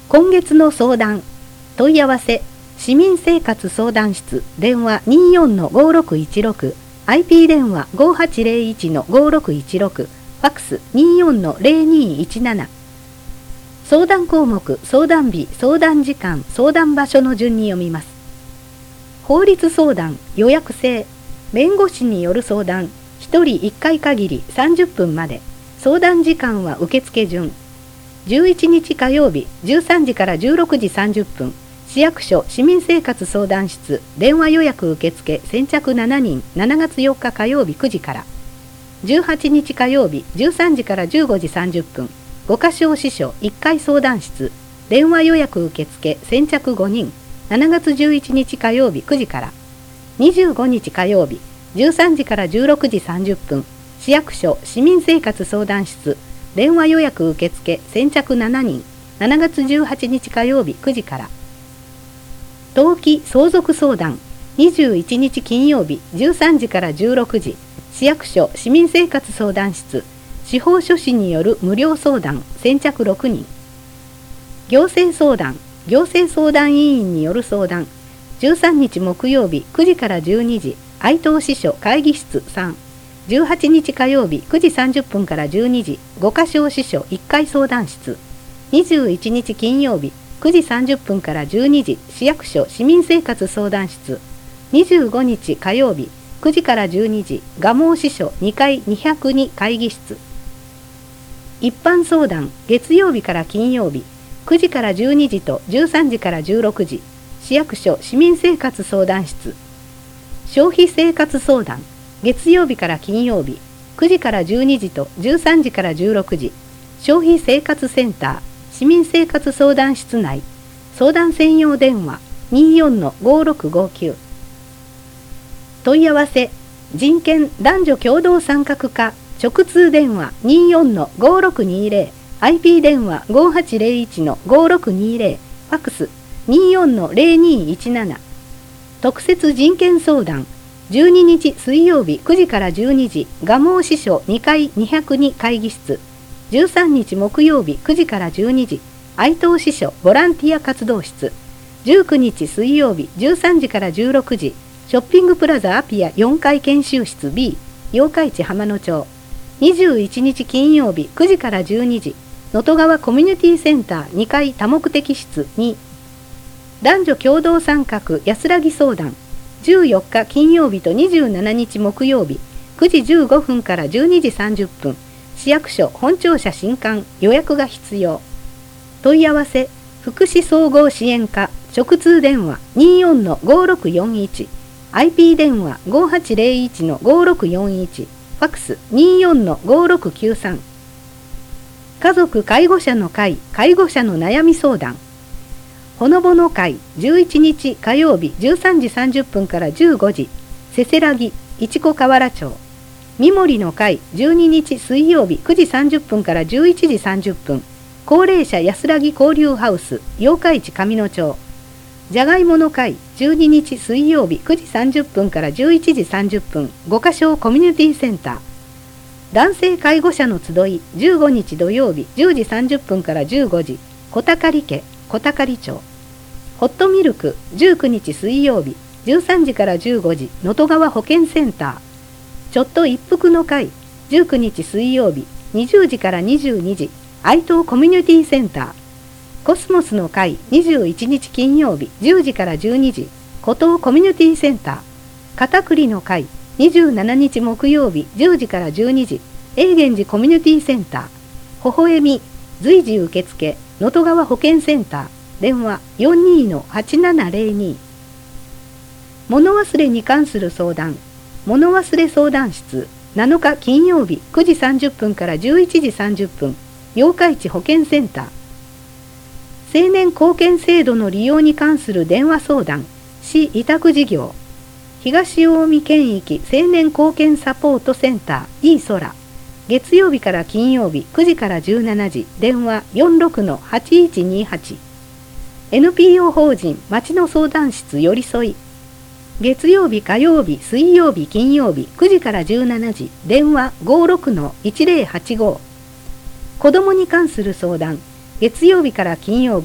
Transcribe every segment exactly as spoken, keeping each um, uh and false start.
今月の相談、問い合わせ、市民生活相談室、電話 にじゅうよんのごろくいちろく、アイピー 電話 ごはちゼロいちのごろくいちろく、ファックス にじゅうよんのゼロにいちなな。相談項目、相談日、相談時間、相談場所の順に読みます。法律相談、予約制、弁護士による相談、ひとりいっかい限りさんじゅっぷんまで、相談時間は受付順。じゅういちにち火曜日、じゅうさんじからじゅうろくじさんじゅっぷん、市役所市民生活相談室、電話予約受付、先着しちにん、しちがつよっか火曜日くじから。じゅうはちにち火曜日、じゅうさんじからじゅうごじさんじゅっぷん、五箇小支所いっかい相談室、電話予約受付、先着ごにん、しちがつじゅういちにち火曜日くじから。にじゅうごにち火曜日、じゅうさんじからじゅうろくじさんじゅっぷん、市役所市民生活相談室、電話予約受付、先着しちにん、しちがつじゅうはちにち火曜日くじから。登記相続相談、にじゅういちにち金曜日、じゅうさんじからじゅうろくじ、市役所市民生活相談室、司法書士による無料相談、先着ろくにん。行政相談、行政相談委員による相談、じゅうさんにち木曜日くじからじゅうにじ、愛東支所会議室さん、じゅうはちにち火曜日くじさんじゅっぷんからじゅうにじ、五箇小支所いっかい相談室、にじゅういちにち金曜日くじさんじゅっぷんからじゅうにじ、市役所市民生活相談室、にじゅうごにち火曜日くじからじゅうにじ、蒲生支所にかいにひゃくに会議室。一般相談、月曜日から金曜日くじからじゅうにじとじゅうさんじからじゅうろくじ、市役所市民生活相談室。消費生活相談、月曜日から金曜日くじからじゅうにじとじゅうさんじからじゅうろくじ、消費生活センター市民生活相談室内、相談専用電話 にじゅうよんのごろくごきゅう。問い合わせ、人権男女共同参画課、直通電話 にじゅうよんのごろくにゼロ、アイピー 電話 ごはちゼロいちのごろくにゼロ、ファックス にじゅうよんのゼロにいちなな。特設人権相談、じゅうににち水曜日くじからじゅうにじ、蒲生支所にかいにひゃくに会議室、じゅうさんにち木曜日くじからじゅうにじ、愛東支所ボランティア活動室、じゅうくにち水曜日じゅうさんじからじゅうろくじ、ショッピングプラザアピアよんかい研修室 B、八日市浜野町、にじゅういちにち金曜日くじからじゅうにじ、能登川コミュニティセンターにかい多目的室に。男女共同参画安らぎ相談、じゅうよっか金曜日とにじゅうしちにち木曜日くじじゅうごふんからじゅうにじさんじゅっぷん、市役所本庁舎新館、予約が必要。問い合わせ、福祉総合支援課、直通電話 にじゅうよんのごろくよんいち、アイピー 電話 ごはちゼロいちのごろくよんいち、ファックス にじゅうよんのごろくきゅうさん。家族介護者の会、介護者の悩み相談、ほのぼの会、じゅういちにち火曜日じゅうさんじさんじゅっぷんからじゅうごじ、せせらぎ、市子河原町。みもりの会、じゅうににち水曜日くじさんじゅっぷんからじゅういちじさんじゅっぷん、高齢者安らぎ交流ハウス、八日市上野町。じゃがいもの会、じゅうににち水曜日くじさんじゅっぷんからじゅういちじさんじゅっぷん、五箇小コミュニティセンター。男性介護者の集い、じゅうごにち土曜日じゅうじさんじゅっぷんからじゅうごじ、小高家、小高町。ホットミルク、じゅうくにち水曜日じゅうさんじからじゅうごじ、能登川保健センター。ちょっと一服の会、じゅうくにち水曜日にじゅうじからにじゅうにじ、愛東コミュニティセンター。コスモスの会、にじゅういちにち金曜日じゅうじからじゅうにじ、古東コミュニティセンター。片栗の会、にじゅうしちにち木曜日じゅうじからじゅうにじ、永源寺コミュニティセンター。微笑み、随時受付、能登川保健センター。電話 よんにーのはちななゼロに。物忘れに関する相談、物忘れ相談室、なのか金曜日くじさんじゅっぷんからじゅういちじさんじゅっぷん、八日市保健センター。青年貢献制度の利用に関する電話相談、市委託事業。東近江県域青年貢献サポートセンター いい空。月曜日から金曜日くじからじゅうしちじ、電話 よんろくのはちいちにはち。エヌピーオー 法人町の相談室よりそい。月曜日火曜日水曜日金曜日くじからじゅうしちじ、電話 ごろくのいちゼロはちご。子どもに関する相談、月曜日から金曜日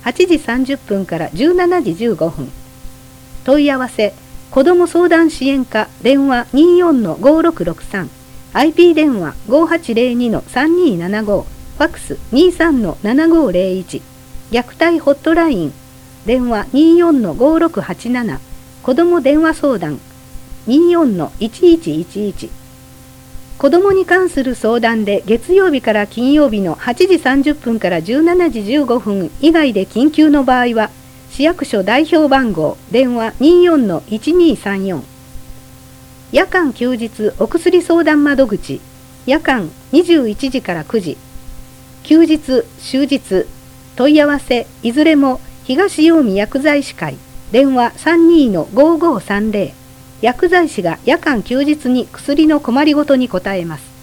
はちじさんじゅっぷんからじゅうしちじじゅうごふん。問い合わせ子ども相談支援課電話 にじゅうよんのごろくろくさん、 アイピー 電話 ごはちゼロにのさんにーななご、ファックス にじゅうさんのななごゼロいち、虐待ホットライン電話 にじゅうよんのごろくはちなな、子ども電話相談 にじゅうよんのいちいちいちいち。子どもに関する相談で月曜日から金曜日のはちじさんじゅっぷんからじゅうしちじじゅうごふん以外で緊急の場合は、市役所代表番号電話 にじゅうよんのいちにーさんよん。夜間休日お薬相談窓口夜間にじゅういちじからくじ、休日終日問い合わせいずれも東近江薬剤師会電話 さんにーのごごさんゼロ、薬剤師が夜間休日に薬の困りごとに答えます。